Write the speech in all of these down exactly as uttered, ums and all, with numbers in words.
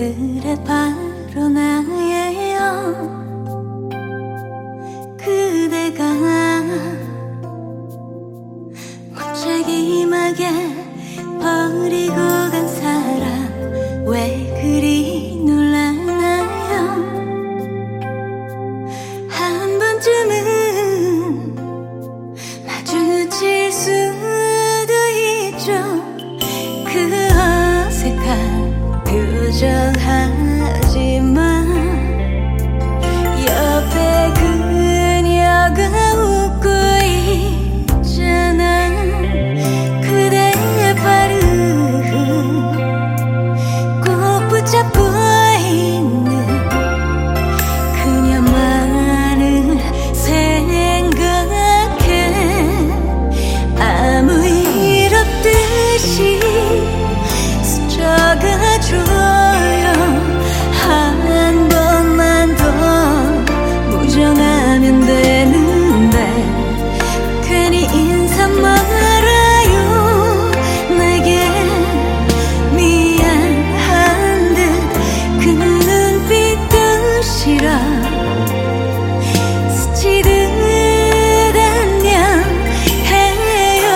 그래 바로 나예요. 그대가 무책임하게 버리고 간 사람 왜 그리 놀라나요? 한 번쯤은 마주칠 수도 있죠. 그 어색한 표정 하지만 옆에 그녀가 웃고 있잖아. 그대의 발을 꼭 붙잡고 있는 그녀만을 생각해. 아무 일 없듯이 스쳐가줘요. 한 번만 더 무정하면 되는데 괜히 인사 말아요. 내게 미안한 듯 그 눈빛도 싫어. 스치듯 안녕해요.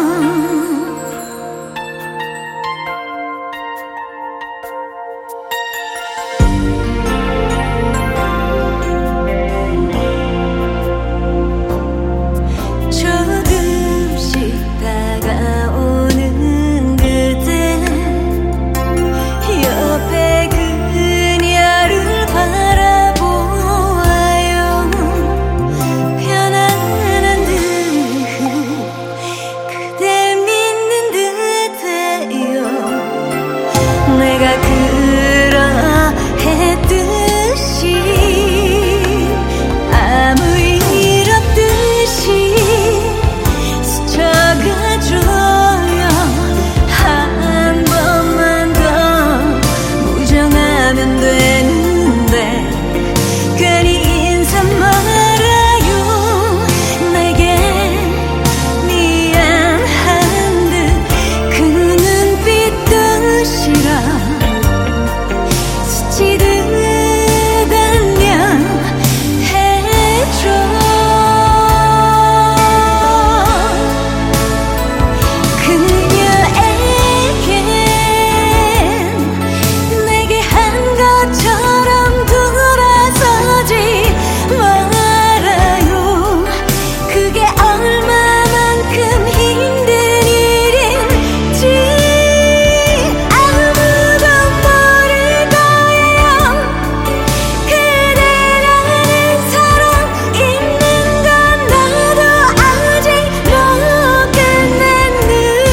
조금씩 다가오는 그대 옆에 그녀를 바라보아요. 편안한 듯 그댈 믿는 듯해요. 내가 그러했듯이 아무 일 없듯이 스쳐가줘요. 한 번만 더 무정하면 되는데 괜히 인사 말아요. 내게 미안한 듯 그 눈빛도 싫어. 스치듯 안녕해줘. 그녀에겐 내게 한 것처럼 돌아서지 말아요. 그게 얼마만큼 힘든 일인지 아무도 모를 거예요. 그대라는 사람 있는 건 나도 아직 못 끝냈는데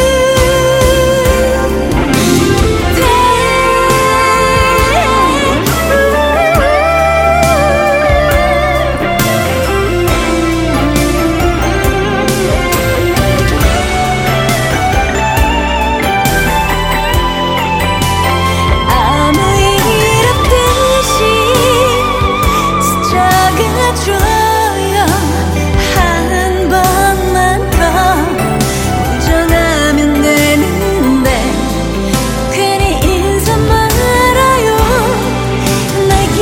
아무 일 없듯이 스쳐가줘요. 한 번만 더 무정하면 되는데 괜히 인사 말아요. 내게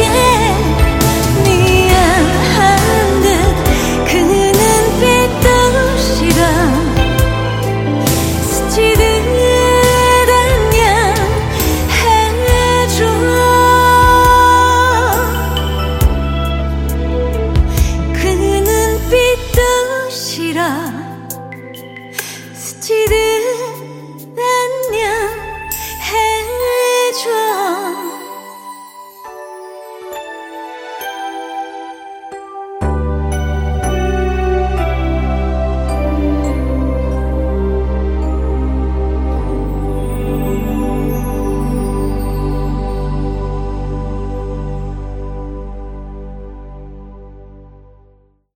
미안한 듯 그 눈빛도 싫어. 스치듯 안녕해줘. 그 눈빛도 싫어. 스치듯